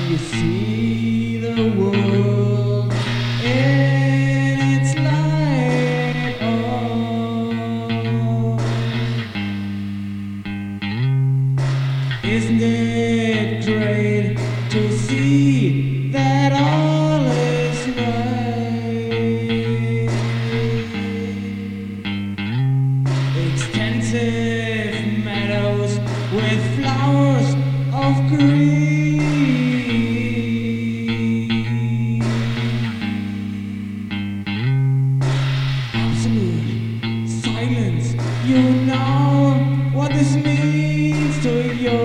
you see the world in its light. Oh, isn't it great to see that all is right? Extensive meadows with flowers of green. Absolute silence. You know what this means to you.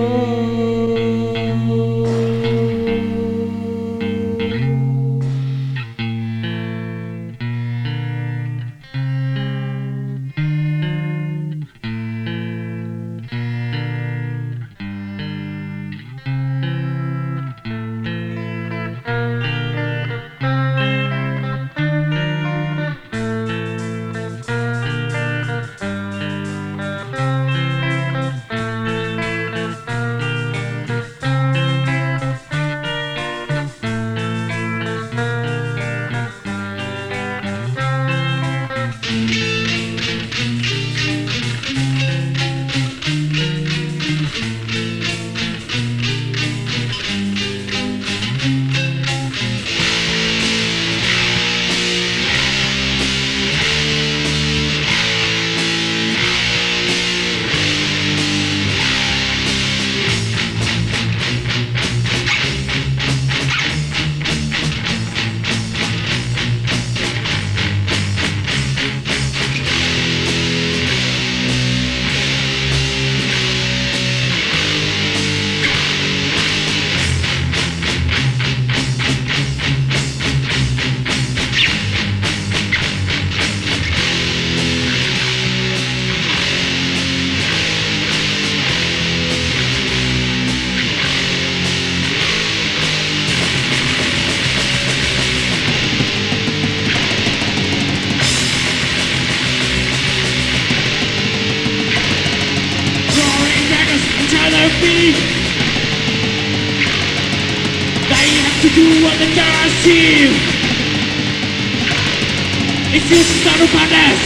They have to do what they can achieve. It's just not a madness.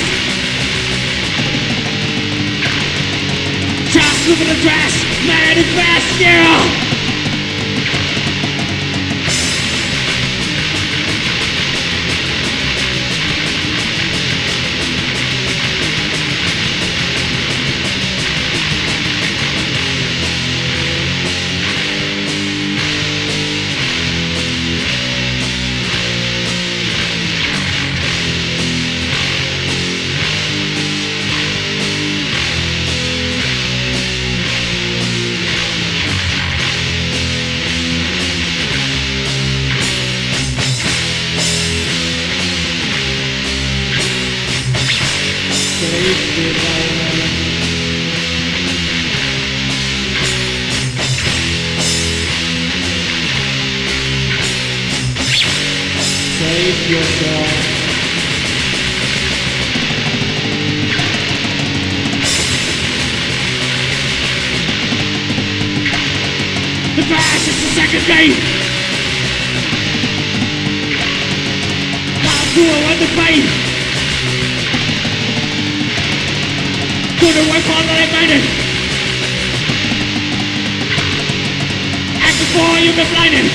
Just look at the dress, manifest, yeah. Save yourself. The crash is the second gate. Now to a the fate. Couldn't wait for the ignited. Act before you've been blinded.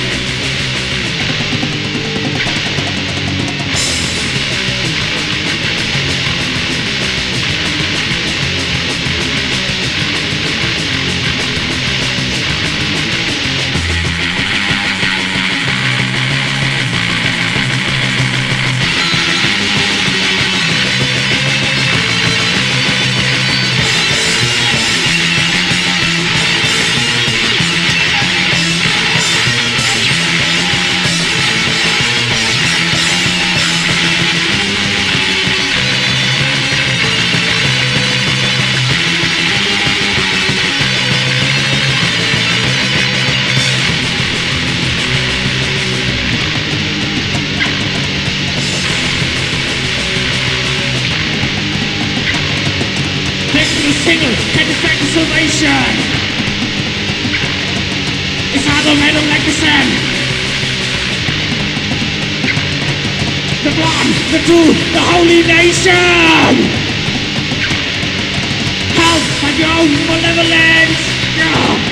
Single, take the back to salvation. It's hard to make them like the sand. The one, the true, the holy nation. Help find your own malevolence. Yeah.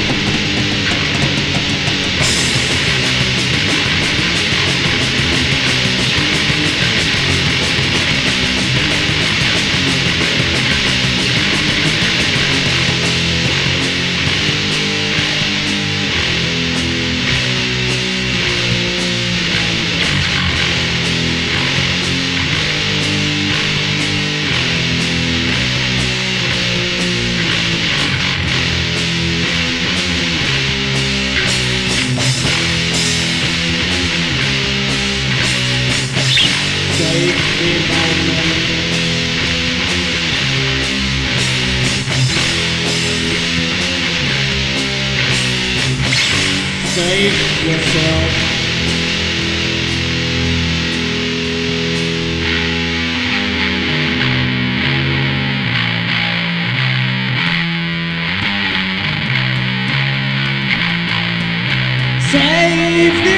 Save yourself. Save